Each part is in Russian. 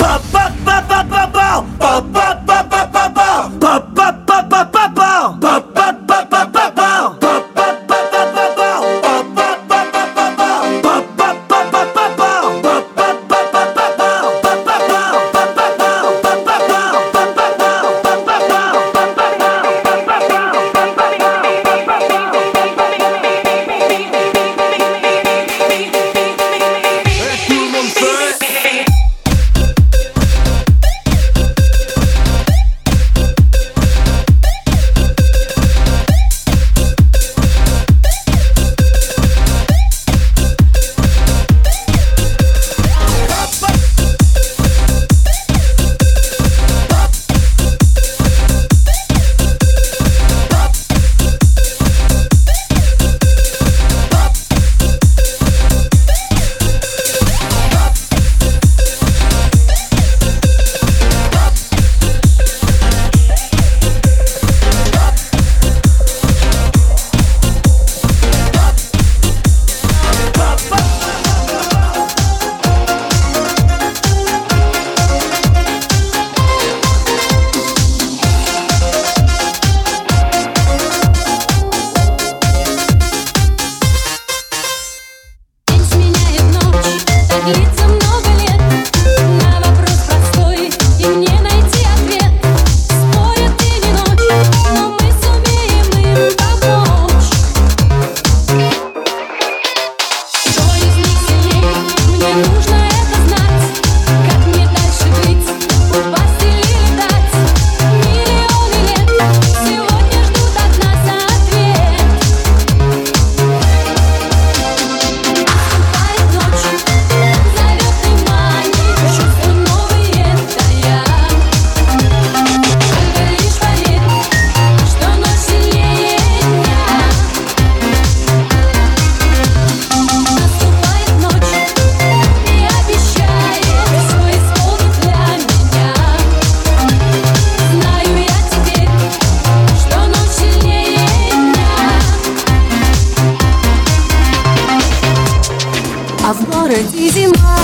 городе зима.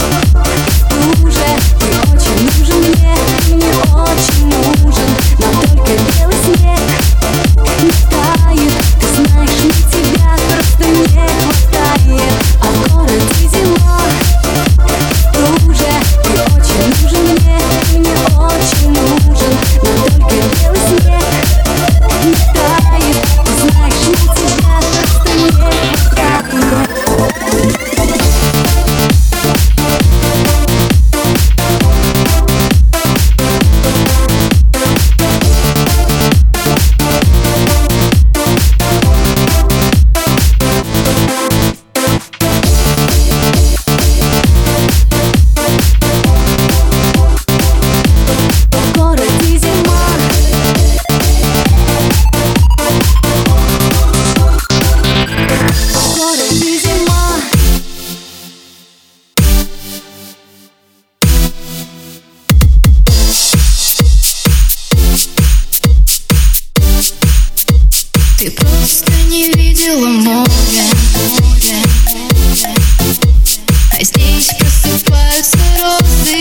Уже ты очень нужен мне, мне очень нужен. Но только белый снег не тает. Ты знаешь, мне тебя просто не хватает. А в городе зима. Уже ты очень нужен мне, мне очень нужен. Но только белый снег не тает. Ты знаешь, мне тебя просто не хватает. Ты просто не видела море, а здесь просыпаются розы.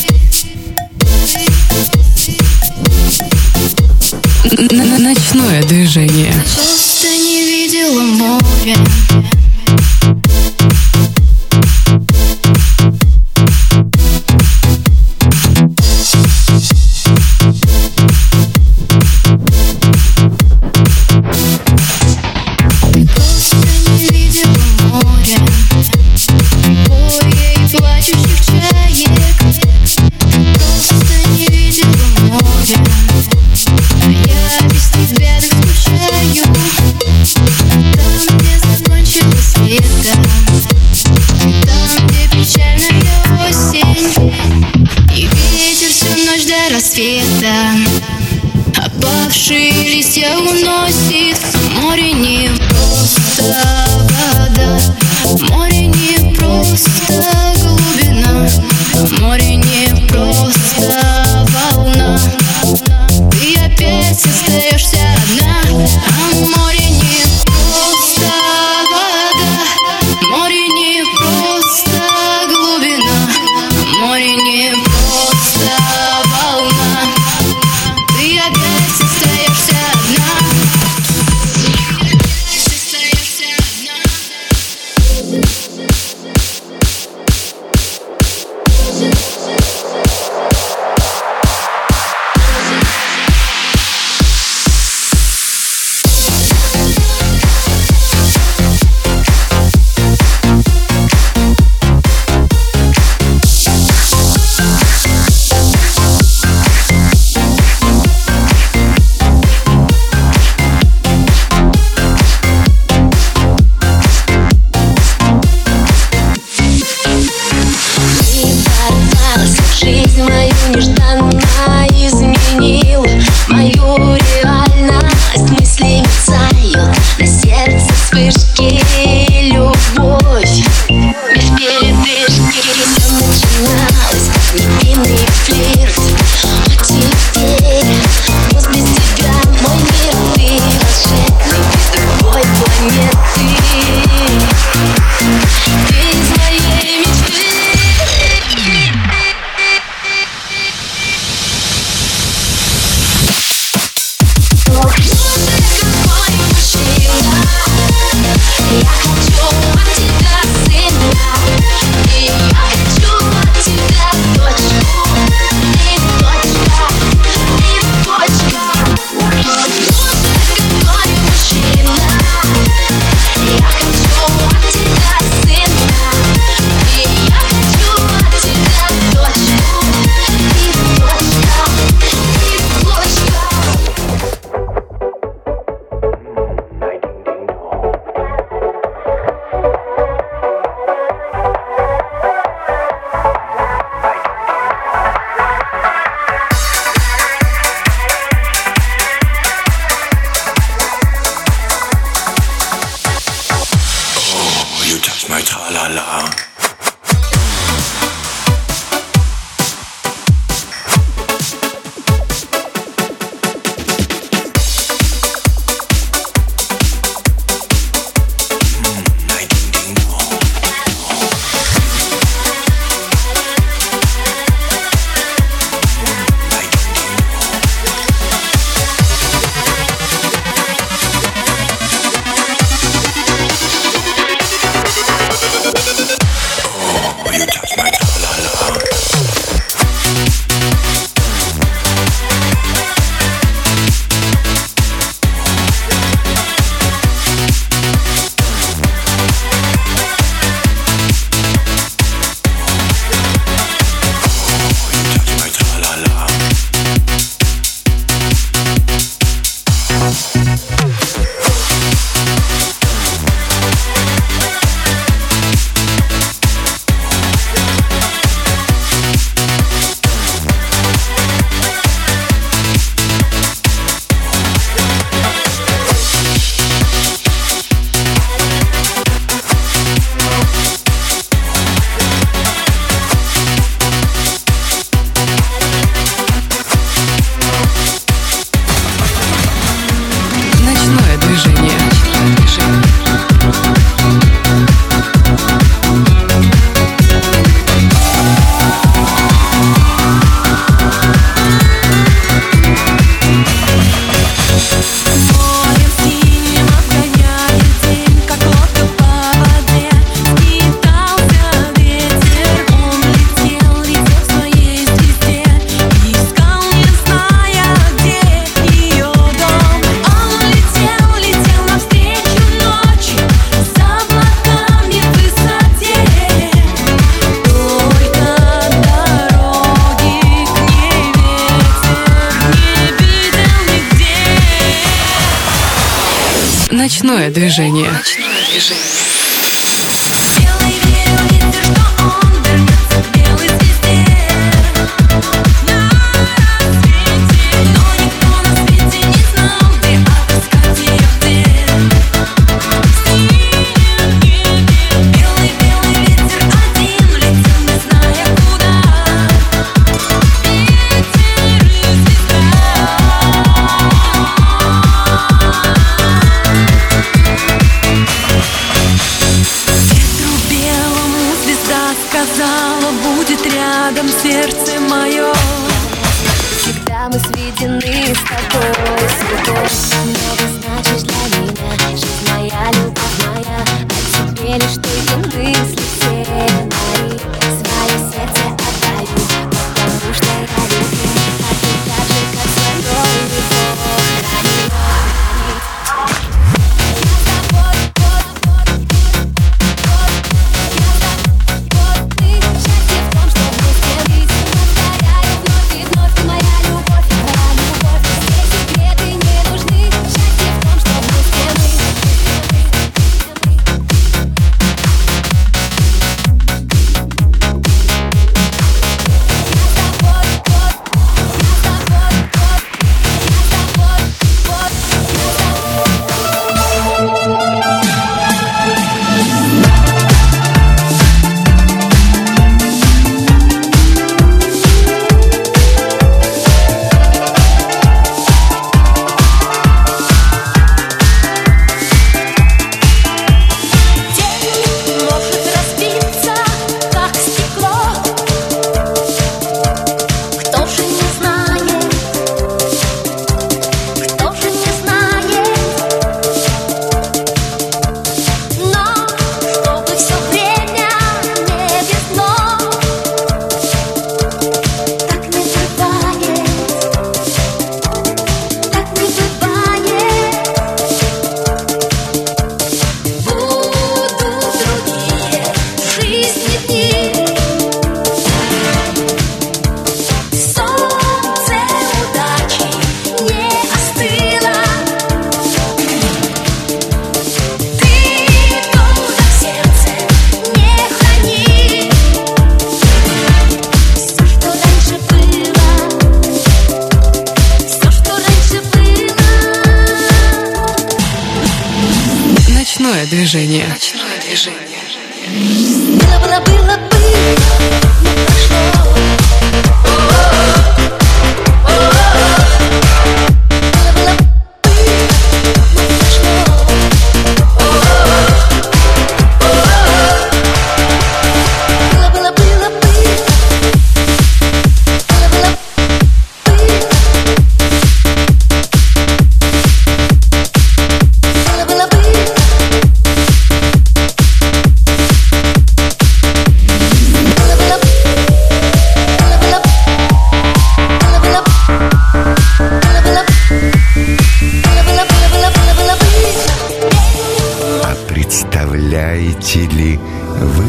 Ночное движение. Просто не видела море. Рассвета опавшие листья уносит. Море не просто вода, море не просто глубина, море не просто волна. Ты опять остаешься одна, а море не просто вода, море не просто глубина, море не просто Жизнь мою нежданно изменил, мою реальность мысли мерцают, на сердце вспышки любовь. Без передышки все начиналось, как невинный флирт. А теперь возле тебя мой мир, ты волшебный, ты с другой планеты. Ты из моей мечты. Я хочу от тебя сына, и я хочу от тебя дочку. Ты точка, ты точка. Какой мужчина. Я хочу от тебя сына, и я хочу от тебя дочку. Ты точка, ты точка. You touch my tra-la-la. Ночное движение. Белый ветер, что он вернется к белой звезде. На рассвете, но никто на свете не знал, где отыскать ее, где. В синем небе белый ветер один летел, не зная куда. Ветер и звезда. Ветру белому звезда сказала, будет рядом сердце мое. Всегда мы сведены с тобой, любовь. Много значишь для меня, жизнь моя, любовь моя. О тебе лишь только мысли все мои. Свое сердце отдай. движение. Было бы, но прошло. Представляете ли вы?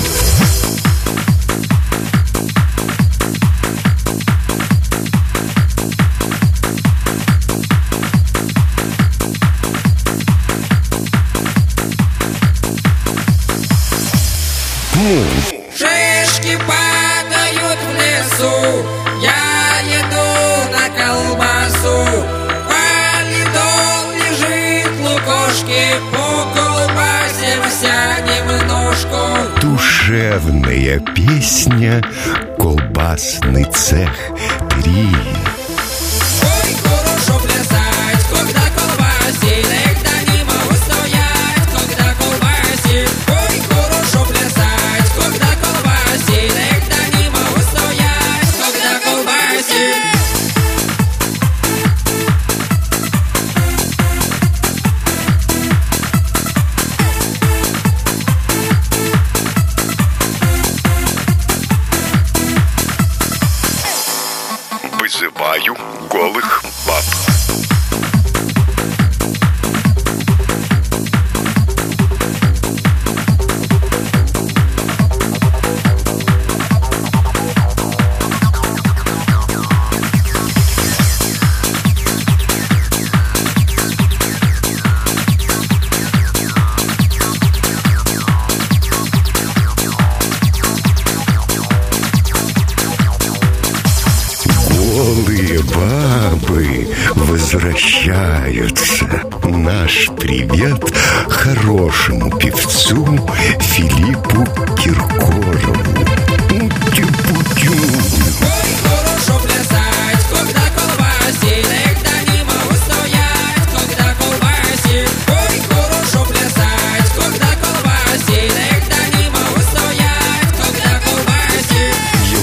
Шишки падают в лесу, я еду на колбасу. Валидол лежит, лукошки, поколбасимся немножко. Душевная песня «Колбасный цех 3». Ой, хорошо плясать, когда колбасит, иногда не могу стоять, когда колбасит. Ой, хорошо плясать, когда колбасит, иногда не могу стоять, когда колбасит. Вызываю голых баб. Голые бабы возвращаются. Наш привет хорошему певцу Филиппу Киркорову. Ути-путю. Ой, хорошо плясать, когда колбасит, иногда не могу стоять, когда колбасит. Ой, хорошо плясать, когда колбасит, иногда не могу стоять, когда колбасит.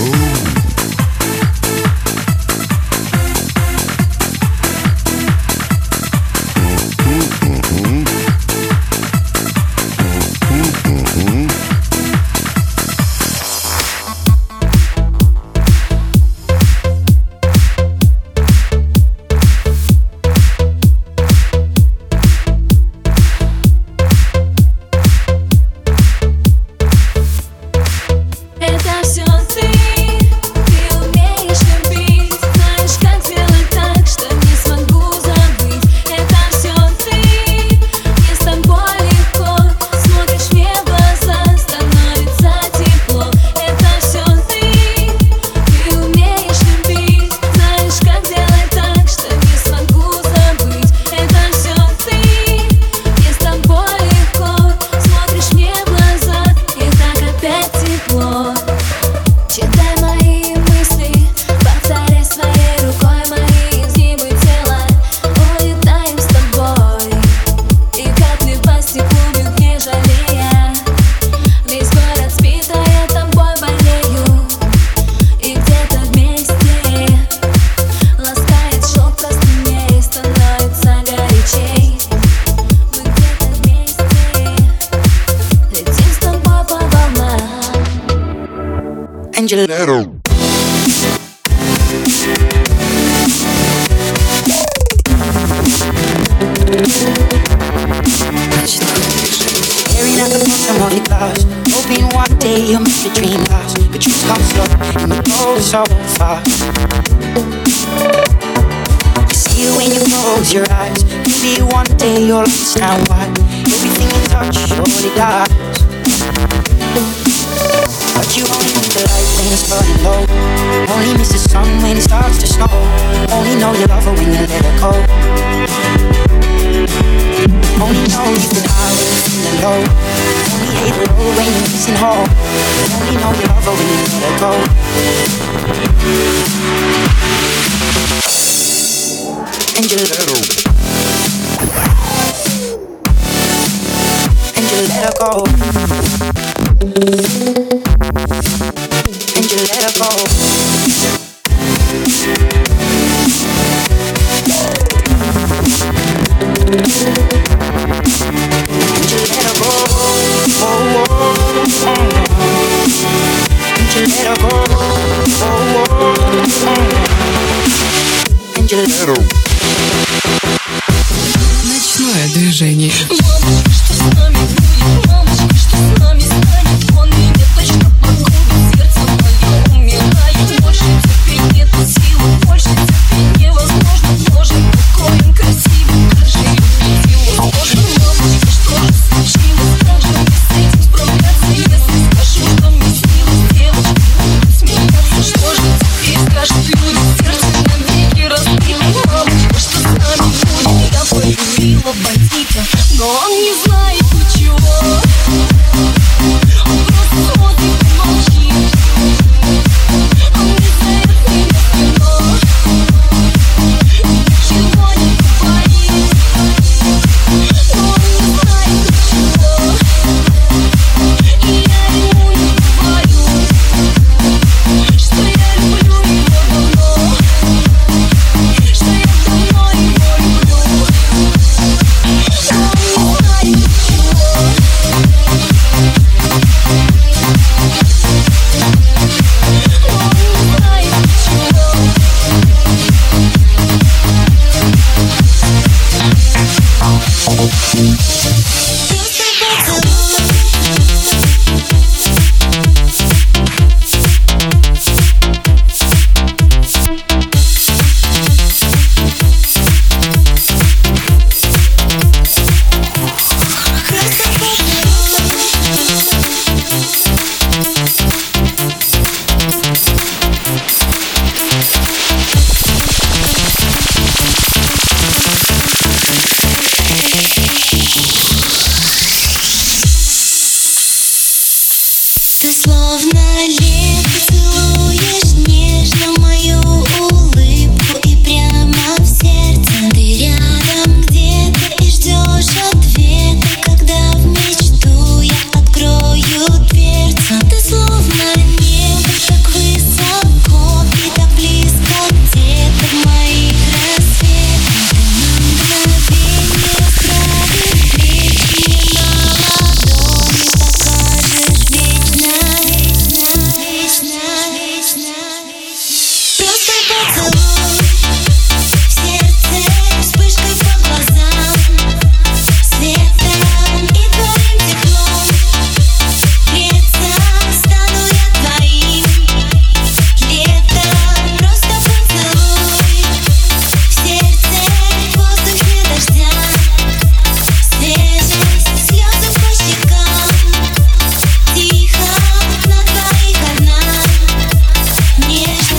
Это все ты умеешь любить. Знаешь, как сделать так, что не смогу забыть. Это все ты, мне с тобой легко. Смотришь мне в глаза, становится тепло. Это все ты умеешь любить. Знаешь, как сделать так, что не смогу забыть. Это все ты, мне с тобой легко. Смотришь мне в глаза, и так опять тепло. Читай мои мысли, повторяй своей рукой мои изгибы тела. Улетаем с тобой, и капли по стеклу бьют, не жалея. Весь город спит, а я тобой болею. И где-то вместе ласкает шелк простыней, становится горячей. Мы где-то вместе летим с тобой по волнам. Staring at the bottom of your glass, hoping one day you'll make your dream last. But you come slow and you go so fast. You see it when you close your eyes. Maybe one day you'll understand why everything you touch surely dies. But you only miss the light when it's burning low. Only miss the sun when it starts to snow. Only know you love her when you let her go. Only know you've been high when you're feeling low. Ночное движение. Но он не знает ничего. Он просто смотрит и молчит. Он не знает меня в кино. Ничего не говорит. Но он не знает ничего. И я ему не говорю, что я люблю его давно, что я давно его люблю. Ты словно лето целуешь нежно мою улыбку и прямо в сердце. Ты рядом где-то и ждешь ответа, когда в мечту я открою дверцу. Ты словно небо, так высоко и так близко где-то в моих рассветах. Ты на мгновение расправишь плечи, на ладони покажешь вечно. Просто поцелуй в сердце, вспышкой по глазам, светом и твоим теплом. Греться стану я твоим летом. Просто поцелуй в сердце, в воздухе дождя, свежесть слезы по щекам. Тихо на твоих одна нежность.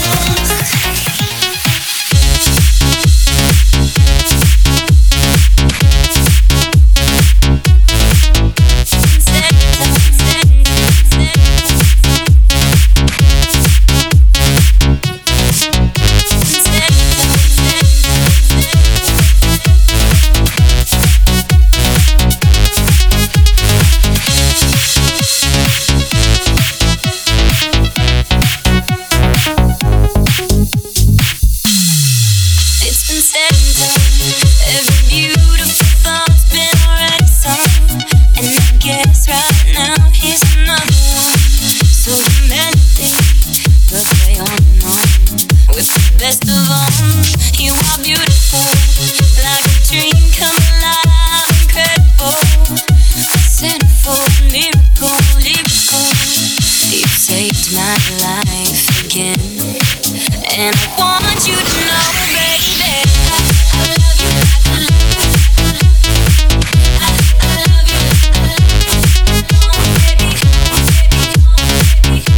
It's been said and done. Every beautiful thought's been already sung. And I guess right now here's another one. So the melody will play on and on. With the best of them, you are beautiful, like a dream come alive, incredible. A centerfold miracle, lyrical. You saved my life again. And I want you to know, baby, I love you like I love you. I love you. Oh, baby, oh, baby,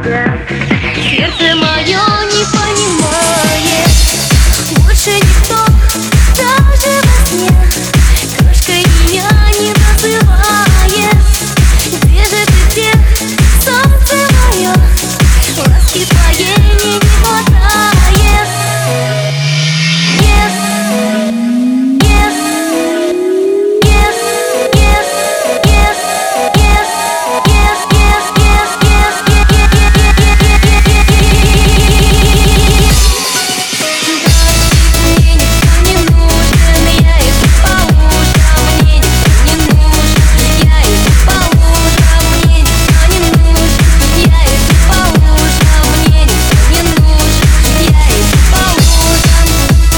Сердце мое не понимает больше никто, даже во сне. Крошкой меня не называет. Где же ты, где, солнце мое? Ласки твоей мне не хватает. Yes, yes, yes, yes, yes, yes, yes, yes, yes, yes, Мне никто не нужен, я иду по лужам. Мне никто не нужен, я иду по лужам. Мне никто не нужен, я иду по лужам. Мне никто не нужен, я иду по лужам.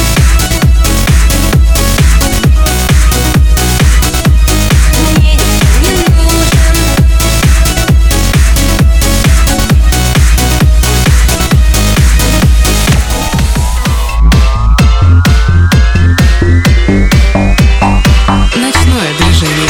Мне никто не нужен. Ночное движение.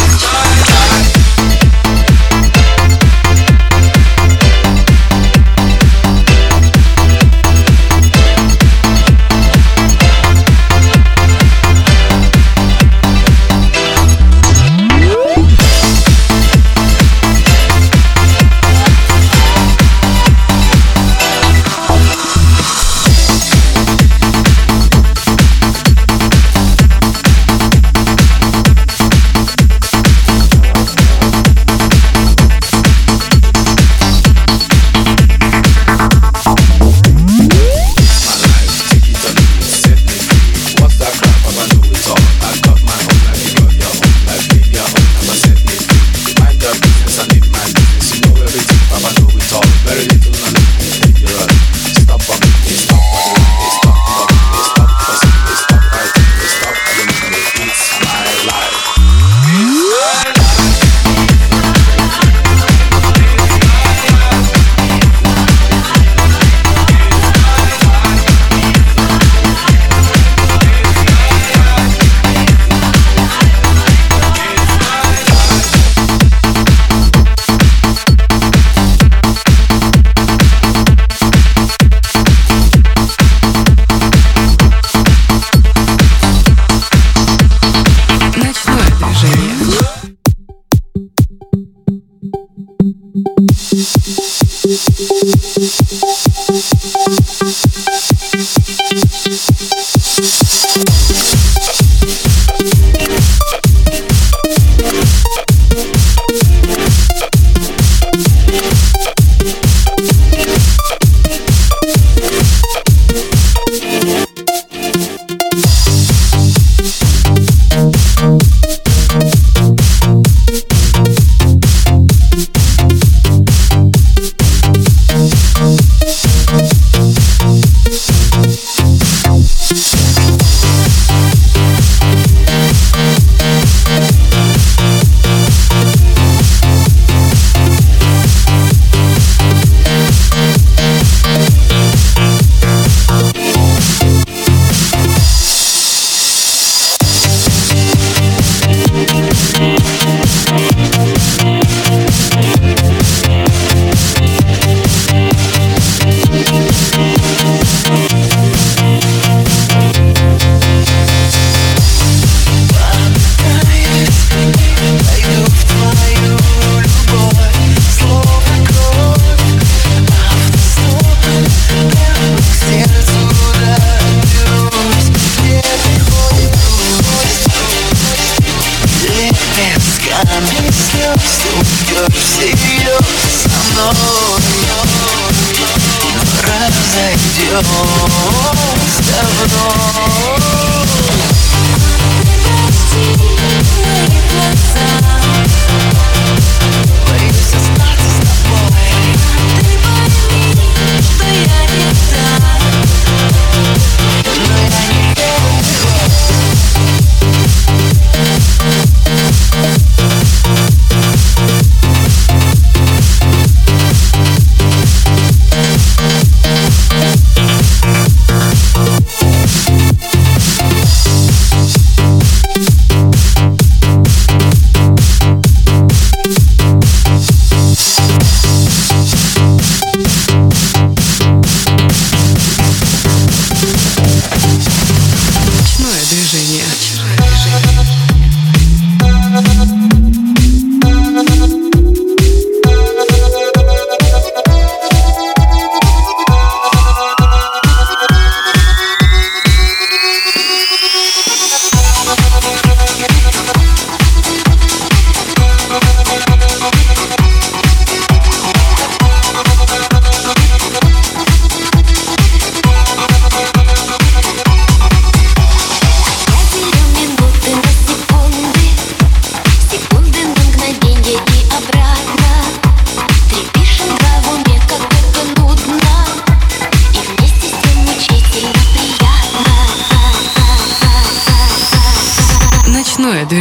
Ночное движение.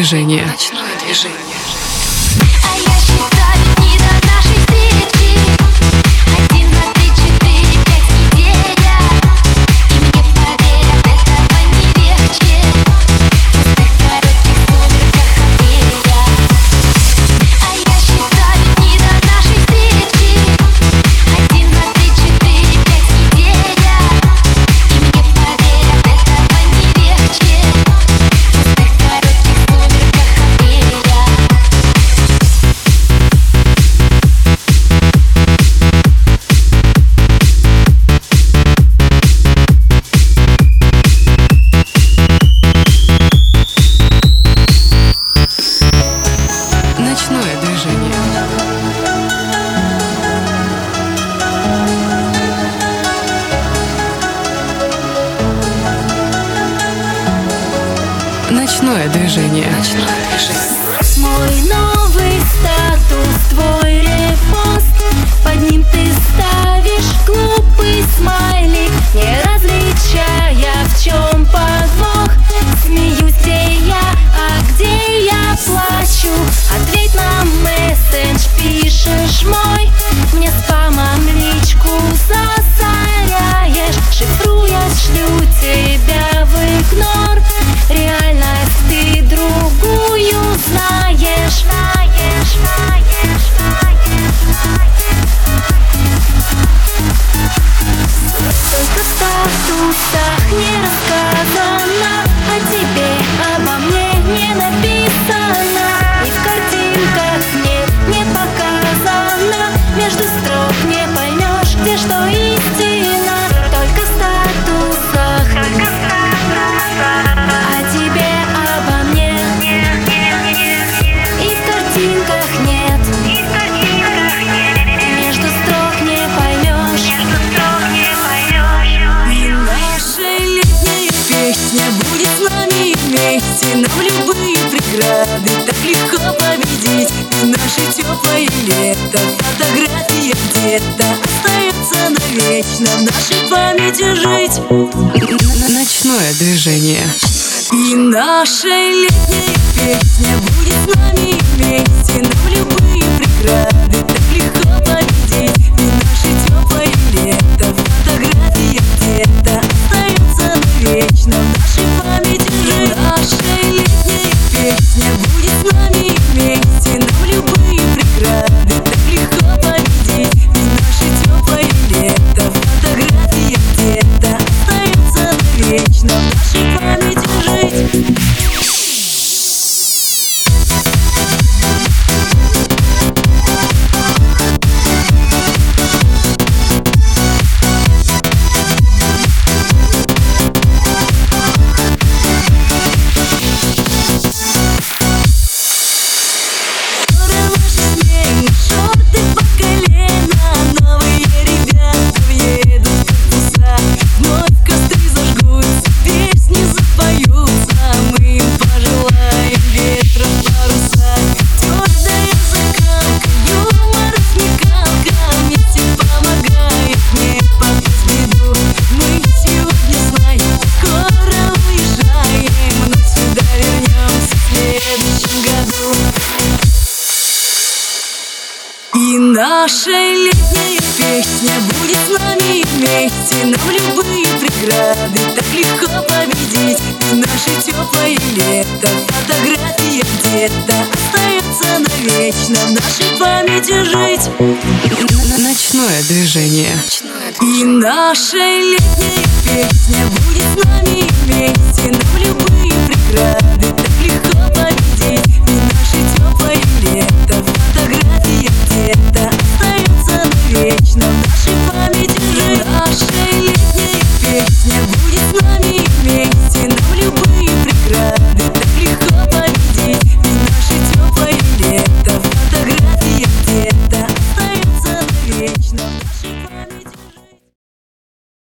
движение. А я считаю дни до нашей встречи. 1, 2, 3, 4, 5 неделя. И мне поверят, этого не легче. В пустых коротких сумерках апреля. А я считаю дни до нашей встречи. 1, 2, 3, 4, 5 неделя. И мне поверят, этого не легче. В пустых коротких сумерках апреля. Ночное движение. Ночное движение. Мой новый статус, твой репост. Под ним ты ставишь глупый смайлик, не различая, в чем подвох. Смеюсь, где я, а где я плачу. Ответь на мессендж, пишешь мой. Мне спамом личку засоряешь. Шифруясь, шлю тебя в игнор. Реальность ты другую знаешь. Только в статусах не рассказано о тебе, обо мне не написано. И в картинках нет, не показано. Между строк не поймешь, где что истина. Только в статусах о тебе, обо мне. И в картинках нет, между строк не поймешь. И наша летняя песня будет с нами вместе. Нам любые преграды так легко победить. И наше теплое лето, фотография где-то остается навечно в нашей памяти жить. Ночное движение. И наша летняя песня будет с нами вместе. Нам любые преграды так легко победить. И наше теплое лето, фотография где-то остается навечно в нашей памяти жить. Наша летняя песня будет с нами вместе. Нам любые преграды так легко победить. И наше теплое лето, фотография где-то остается навечно в нашей памяти жить. Шорты по колено, новые ребята въедут в корпуса. Вновь костры зажгутся, песни запоются. Мы им пожелаем ветра в парусах. Твердая закалка, юмор и смекалка вместе помогает не попасть в беду. Мы сегодня знаем, скоро уезжаем, но сюда вернемся в следующем году. И наша летняя песня будет с нами вместе. Нам любые преграды так легко победить. И наше теплое лето, фотография где-то остается навечно в нашей памяти жить. Ночное движение. И наша летняя песня будет с нами вместе. Нам любые преграды так легко победить. И наше теплое лето, фотография где-то остается навечно в нашей памяти жить. Наша